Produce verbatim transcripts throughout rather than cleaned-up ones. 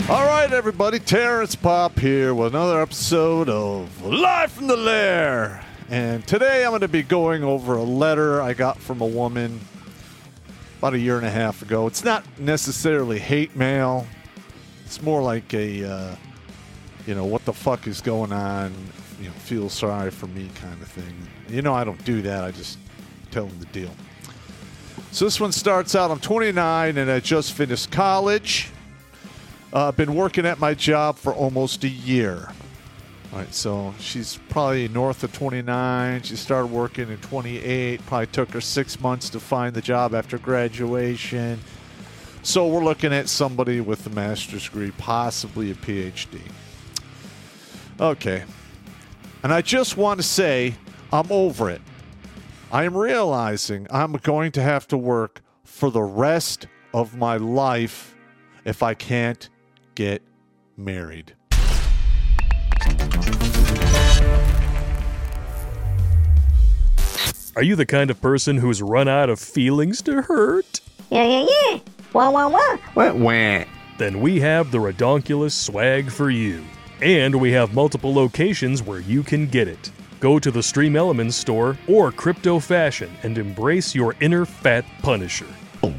All right, everybody, Terrence Pop here with another episode of Live from the Lair. And today I'm going to be going over a letter I got from a woman about a year and a half ago. It's not necessarily hate mail. It's more like a, uh, you know, what the fuck is going on, you know, feel sorry for me kind of thing. You know, I don't do that. I just tell them the deal. So this one starts out, I'm twenty-nine and I just finished college. I've uh, been working at my job for almost a year. All right, so she's probably north of twenty-nine. She started working in twenty-eight. Probably took her six months to find the job after graduation. So we're looking at somebody with a master's degree, possibly a P H D. Okay. And I just want to say I'm over it. I am realizing I'm going to have to work for the rest of my life if I can't get married. Are you the kind of person who's run out of feelings to hurt? Yeah, yeah, yeah. Wah, wah, wah. Wah, wah. Then we have the Redonkulous swag for you. And we have multiple locations where you can get it. Go to the Stream Elements store or Crypto Fashion and embrace your inner fat punisher.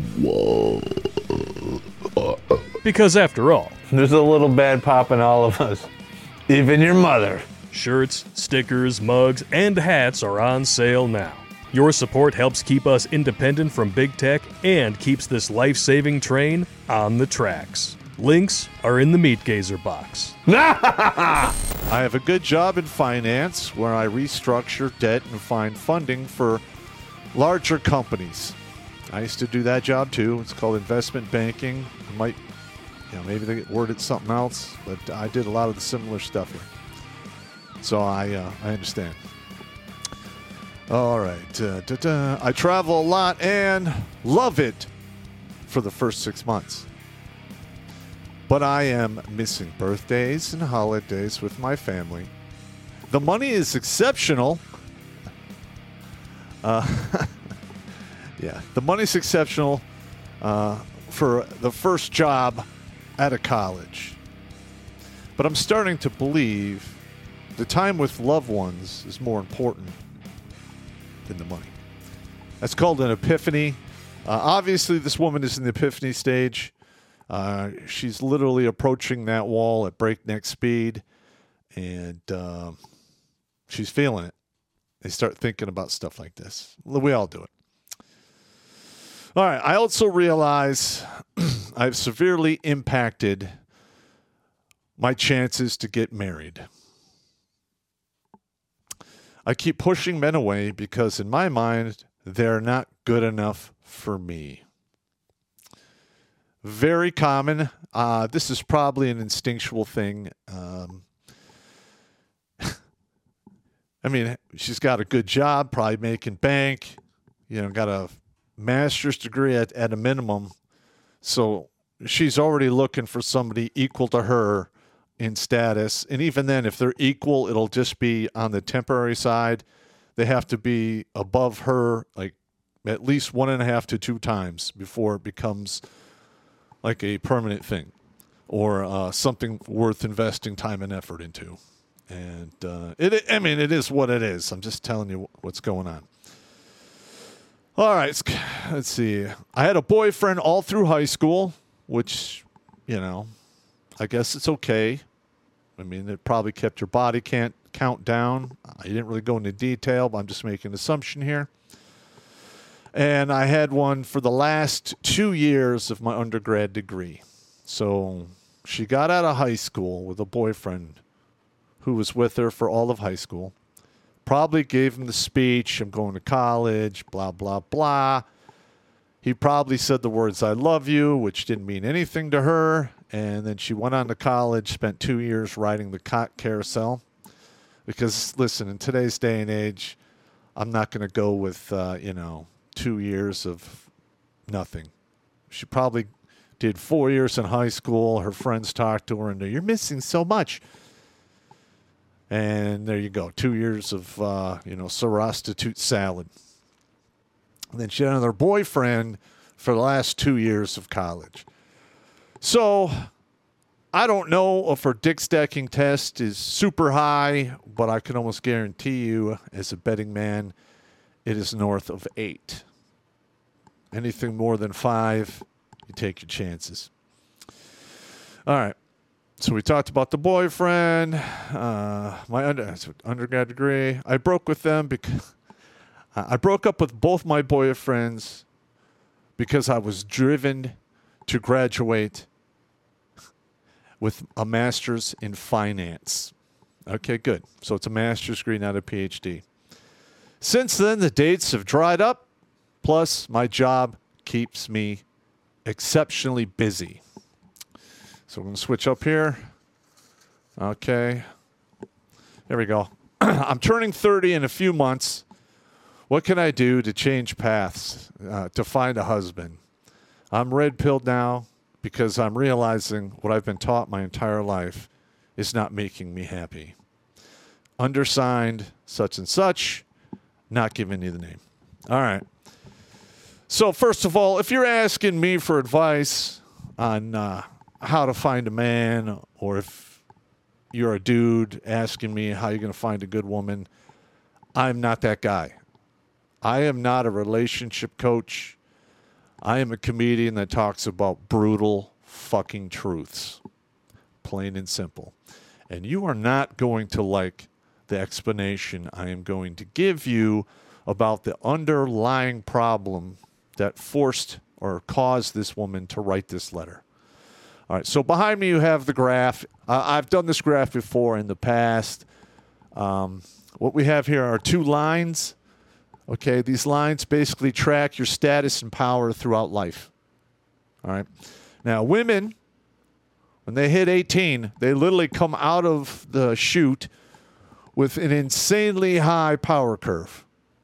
Because after all, there's a little bad pop in all of us. Even your mother. Shirts, stickers, mugs, and hats are on sale now. Your support helps keep us independent from big tech and keeps this life-saving train on the tracks. Links are in the Meat Gazer box. I have a good job in finance where I restructure debt and find funding for larger companies. I used to do that job too. It's called investment banking. You might, you know, maybe they worded something else, but I did a lot of the similar stuff here. So I, uh, I understand. All right. Uh, da, da. I travel a lot and love it for the first six months. But I am missing birthdays and holidays with my family. The money is exceptional. Uh, yeah, the money's exceptional uh, for the first job out of college. But I'm starting to believe the time with loved ones is more important than the money. That's called an epiphany. Uh, obviously, this woman is in the epiphany stage. Uh, she's literally approaching that wall at breakneck speed, and uh, she's feeling it. They start thinking about stuff like this. We all do it. All right. I also realize I've severely impacted my chances to get married. I keep pushing men away because in my mind, they're not good enough for me. Very common. Uh, this is probably an instinctual thing. Um, I mean, she's got a good job, probably making bank, you know, got a master's degree at, at a minimum. So she's already looking for somebody equal to her in status. And even then, if they're equal, it'll just be on the temporary side. They have to be above her, like at least one and a half to two times before it becomes like a permanent thing or uh, something worth investing time and effort into. And uh, it, I mean, it is what it is. I'm just telling you what's going on. All right, let's see. I had a boyfriend all through high school, which, you know, I guess it's okay. I mean, it probably kept your body can't count down. I didn't really go into detail, but I'm just making an assumption here. And I had one for the last two years of my undergrad degree. So she got out of high school with a boyfriend who was with her for all of high school. Probably gave him the speech, I'm going to college, blah, blah, blah. He probably said the words, I love you, which didn't mean anything to her. And then she went on to college, spent two years riding the cot carousel. Because, listen, in today's day and age, I'm not going to go with, uh, you know, two years of nothing. She probably did four years in high school. Her friends talked to her and you're missing so much. And there you go. Two years of, uh, you know, prostitute salad. And then she had another boyfriend for the last two years of college. So I don't know if her dick stacking test is super high, but I can almost guarantee you, as a betting man, it is north of eight. Anything more than five, you take your chances. All right. So we talked about the boyfriend, uh, my under, undergrad degree. I broke with them because I broke up with both my boyfriends because I was driven to graduate with a master's in finance. Okay, good. So it's a master's degree, not a P H D. Since then, the dates have dried up. Plus, my job keeps me exceptionally busy. So we're going to switch up here. Okay. There we go. I'm turning thirty in a few months. What can I do to change paths, uh, to find a husband? I'm red-pilled now because I'm realizing what I've been taught my entire life is not making me happy. Undersigned, such and such, not giving you the name. All right. So first of all, if you're asking me for advice on uh, how to find a man, or if you're a dude asking me how you're going to find a good woman, I'm not that guy. I am not a relationship coach. I am a comedian that talks about brutal fucking truths. Plain and simple. And you are not going to like the explanation I am going to give you about the underlying problem that forced or caused this woman to write this letter. All right, so behind me you have the graph. Uh, I've done this graph before in the past. Um, what we have here are two lines. Okay, these lines basically track your status and power throughout life. All right. Now, women, when they hit eighteen, they literally come out of the chute with an insanely high power curve.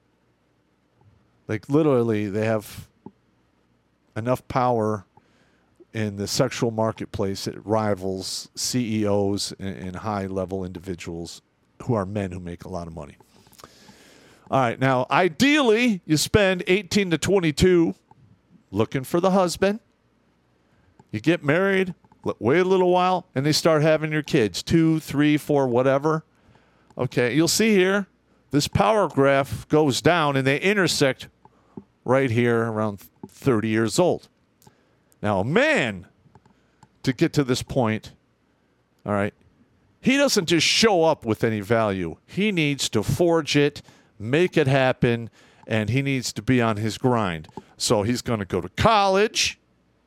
Like, literally, they have enough power in the sexual marketplace it rivals C E Os and, and high-level individuals who are men who make a lot of money. All right, now, ideally, you spend eighteen to twenty-two looking for the husband. You get married, wait a little while, and they start having your kids, two, three, four, whatever. Okay, you'll see here, this power graph goes down, and they intersect right here around thirty years old. Now, a man, to get to this point, all right, he doesn't just show up with any value. He needs to forge it, make it happen, and he needs to be on his grind. So he's going to go to college,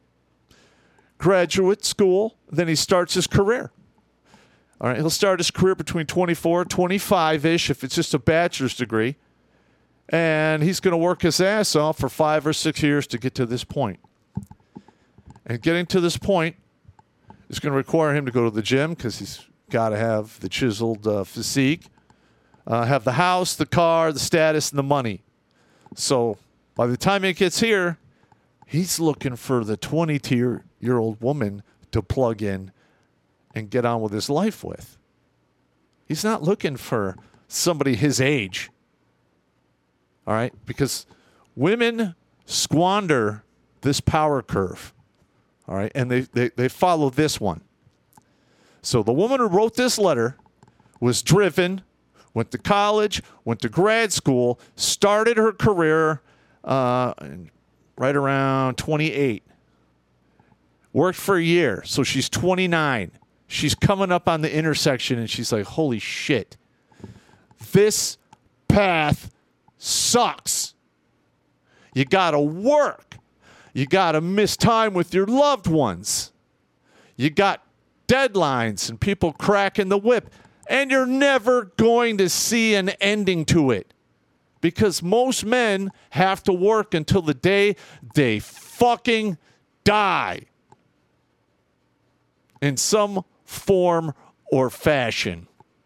graduate school, then he starts his career. All right, he'll start his career between twenty-four, twenty-five-ish if it's just a bachelor's degree. And he's going to work his ass off for five or six years to get to this point. And getting to this point is going to require him to go to the gym because he's got to have the chiseled uh, physique, uh, have the house, the car, the status, and the money. So by the time he gets here, he's looking for the twenty-year-old woman to plug in and get on with his life with. He's not looking for somebody his age. All right? Because women squander this power curve. All right? And they, they, they follow this one. So the woman who wrote this letter was driven, went to college, went to grad school, started her career uh, right around twenty-eight. Worked for a year, so she's twenty-nine. She's coming up on the intersection, and she's like, holy shit. This path sucks. You got to work. You got to miss time with your loved ones. You got deadlines and people cracking the whip. And you're never going to see an ending to it. Because most men have to work until the day they fucking die. In some form or fashion.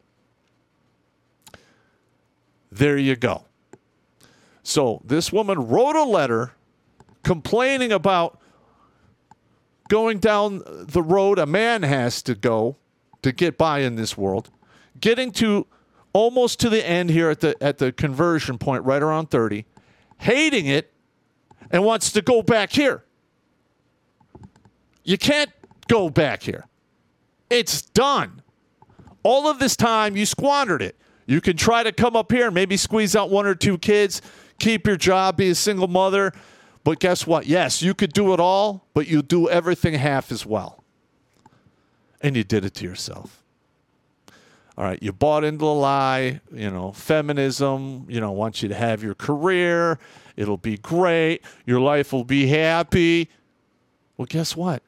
There you go. So this woman wrote a letter complaining about going down the road a man has to go to get by in this world, getting to almost to the end here at the at the conversion point right around thirty, hating it, and wants to go back here. You can't go back here. It's done. All of this time, you squandered it. You can try to come up here and maybe squeeze out one or two kids, keep your job, be a single mother. But guess what? Yes, you could do it all, but you do everything half as well. And you did it to yourself. All right, you bought into the lie, you know, feminism, you know, wants you to have your career. It'll be great. Your life will be happy. Well, guess what?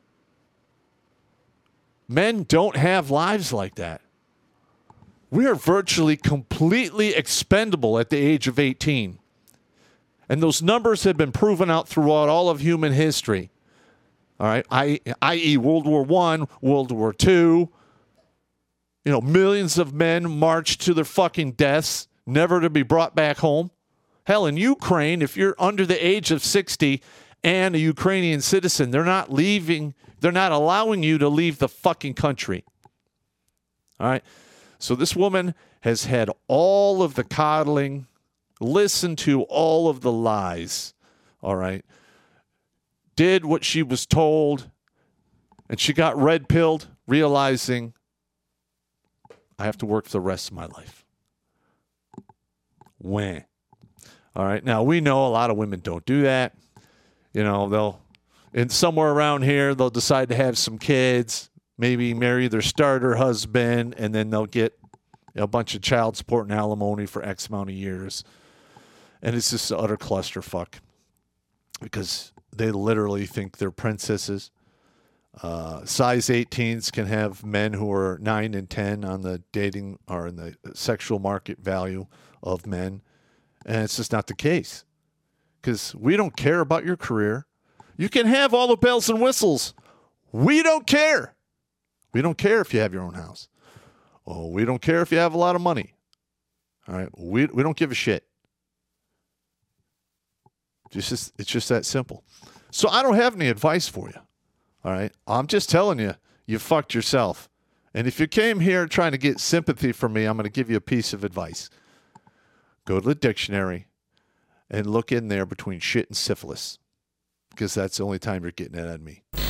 Men don't have lives like that. We are virtually completely expendable at the age of eighteen. And those numbers have been proven out throughout all of human history. All right, I, that is. World War One, World War Two. You know, millions of men marched to their fucking deaths, never to be brought back home. Hell, in Ukraine, if you're under the age of sixty and a Ukrainian citizen, they're not leaving, they're not allowing you to leave the fucking country. All right? So this woman has had all of the coddling, listened to all of the lies, all right? Did what she was told, and she got red-pilled, realizing, I have to work for the rest of my life. When? All right. Now, we know a lot of women don't do that. You know, they'll, and somewhere around here, they'll decide to have some kids, maybe marry their starter husband, and then they'll get a bunch of child support and alimony for X amount of years. And it's just an utter clusterfuck because they literally think they're princesses. Uh, size eighteens can have men who are nine and ten on the dating or in the sexual market value of men. And it's just not the case because we don't care about your career. You can have all the bells and whistles. We don't care. We don't care if you have your own house. Oh, we don't care if you have a lot of money. All right. We, we don't give a shit. It's just, it's just that simple. So I don't have any advice for you. All right. I'm just telling you, you fucked yourself. And if you came here trying to get sympathy from me, I'm going to give you a piece of advice. Go to the dictionary and look in there between shit and syphilis because that's the only time you're getting it out of me.